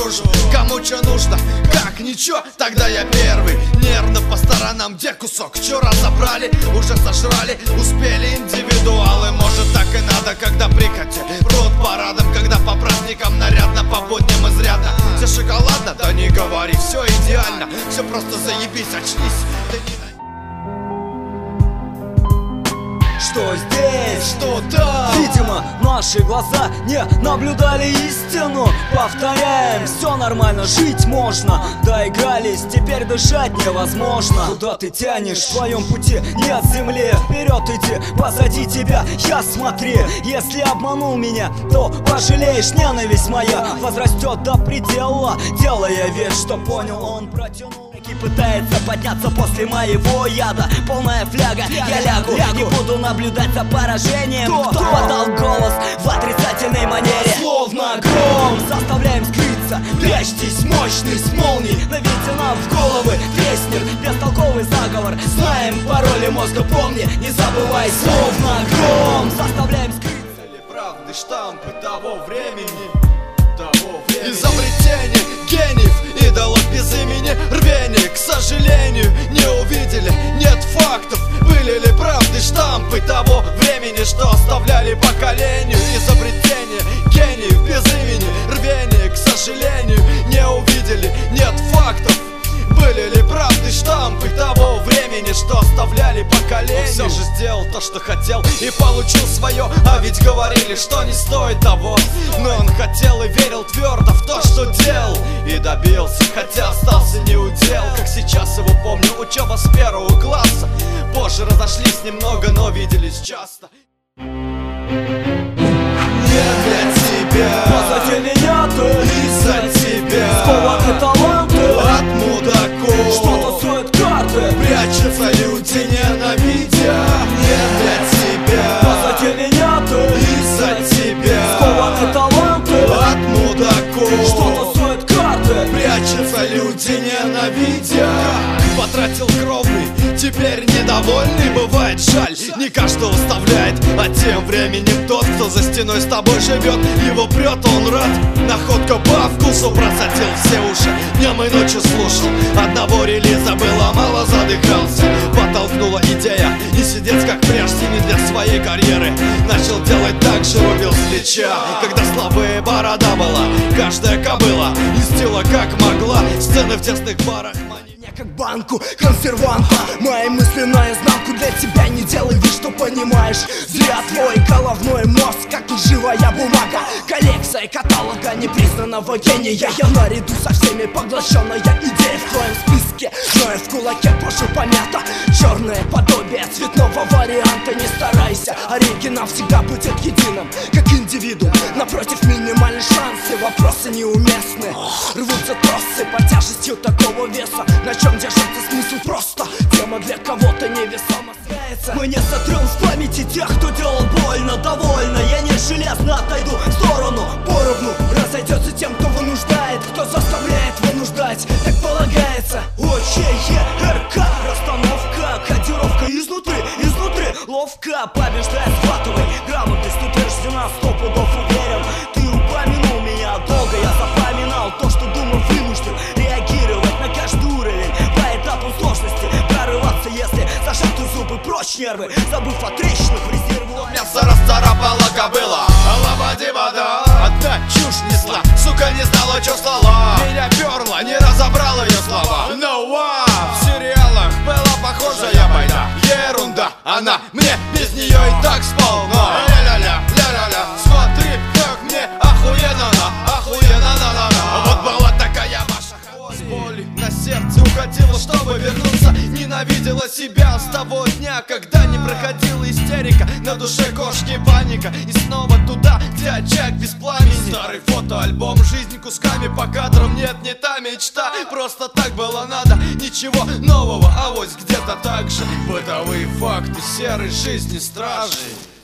наружу. Кому что нужно, как ничего, тогда я первый. Нервно по сторонам, где кусок, чё разобрали, уже сожрали, успели индивидуалы. Может так и надо, когда прикати рот парадом, когда по праздникам нарядно, по будням изрядно. Все шоколадно, да не говори, все идеально, все просто заебись, очнись. Что здесь, что там? Видимо, наши глаза не наблюдали истину. Повторяем, все нормально, жить можно. Доигрались, теперь дышать невозможно. Куда ты тянешь, в твоем пути нет земли. Вперед иди, позади тебя я смотри. Если обманул меня, то пожалеешь. Ненависть моя возрастет до предела, делая вид, что понял, он протянул. Пытается подняться после моего яда. Полная фляга, я лягу. Не буду наблюдать за поражением. Кто подал голос в отрицательной манере? Словно гром, заставляем скрыться. Прячьтесь, мощный с молнией. Наведите нам в головы треснет бестолковый заговор. Знаем пароли мозга, помни, не забывай. Словно гром, заставляем скрыться. Правды штампы того времени. Изобретение гениев, идолов без имени, рвение, к сожалению, не увидели, нет фактов. Были ли правды штампы того времени, что оставляли поколению? Изобретение гениев без имени, рвение, к сожалению, не увидели, нет фактов. Были ли правды штампы того времени, что оставляли поколение? Он все же сделал то, что хотел, и получил свое. А ведь говорили, что не стоит того. Но он хотел и верил твердо в то, что делал, и добился, хотя остался не удел. Как сейчас его помню, учеба с первого класса. Позже разошлись немного, но виделись часто. Не для тебя, позади меня ты, из-за тебя скованы таланты от мудаков. Что-то стоит карты, прячутся люди, ненавидя. Не для тебя, позади меня ты, из-за тебя скованы таланты от мудаков. Что-то стоит карты, прячутся люди, ненавидя. Потратил кровный, теперь недовольный. Бывает жаль, не каждого вставляет. А тем временем тот, кто за стеной с тобой живет, его прет, он рад. Находка по вкусу, просадил все уши, днем и ночью слушал. Одного релиза было мало, задыхался. Подтолкнула идея не сидеть как прежде, не для своей карьеры. Начал делать так же, рубил с плеча. Когда слабая борода была, каждая кобыла льстила как могла. Сцены в тесных барах как банку консерванта. Мои мысли наизнанку для тебя. Не делай вид, что понимаешь. Зря твой головной мозг, как лживая бумага. Коллекция каталога непризнанного гения. Я наряду со всеми поглощенная идея в твоем списке. Но я в кулаке позже помята. Черное подобие цветного варианта. Не старайся, оригинал всегда будет единым, как индивидуум. Напротив, минимальные шансы, вопросы неуместны. Рвутся тросы под тяжестью такого веса. На чем держится смысл просто? Тема для кого-то невесомо снится. Мы не сотрем с памяти тех, кто делал больно. Довольно, я не железно отойду в сторону. Поровну разойдется тем, кто вынуждает, кто заставляет вынуждать, так полагается. ОЧЕ-РК, расстановка, кодировка изнутри, ловко побеждай, схватывай. Грамотность утверждена, 100 пудов уверен. Ты упомянул меня долго, я запоминал то, что думал, вынужден реагировать на каждый уровень по этапу сложности. Прорываться, если зажаты зубы, прочь нервы, забыв о трещинах в резерву. Мясо расцарапала кобыла, лободи вода. Одна чушь несла, сука не знала, что слала. Меня перла, не разобрала ее слова. No one. В сериалах была похожая байда. Ерунда, она мне без нее и так сполна. Ля-ля-ля, ля-ля-ля, смотри, как мне охуенно, охуенно. Вот была такая ваша с боли на сердце уходила, чтобы вернуться. Ненавидела себя с того дня, когда не проходила истерика. На душе кошки паника. И снова туда, где очаг без пламени. Старый фотоальбом, жизнь кусками по кадрам. Нет, не та мечта, просто так было надо. Ничего нового, авось где-то так же. Бытовые факты серой жизни стражей.